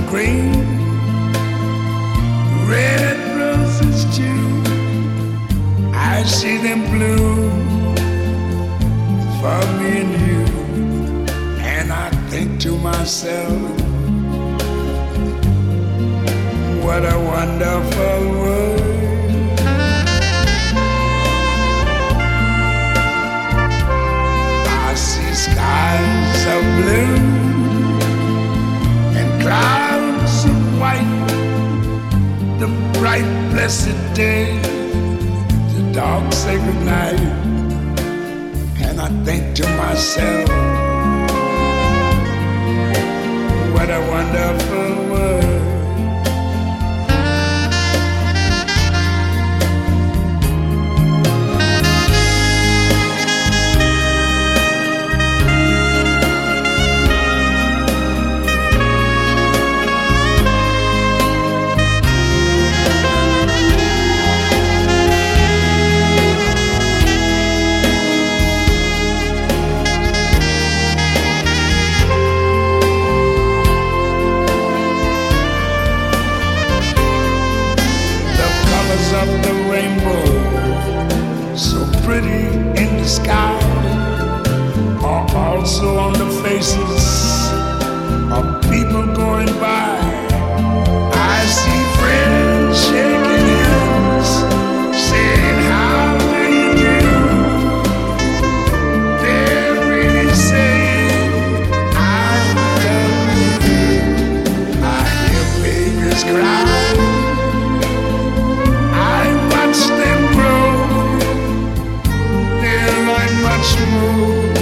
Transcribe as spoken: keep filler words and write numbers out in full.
green, red roses too. I see them bloom for me and you, and I think to myself, what a wonderful world. I see skies of blue and clouds of white, the bright blessed day, the dark sacred night, and I think to myself, what a wonderful world. Of the rainbow, so pretty in the sky, are also on the faces of people going by. I see friends shaking hands, saying, how do you do? They're really saying, I love you. I hear babies cry, watch them grow, they learn much more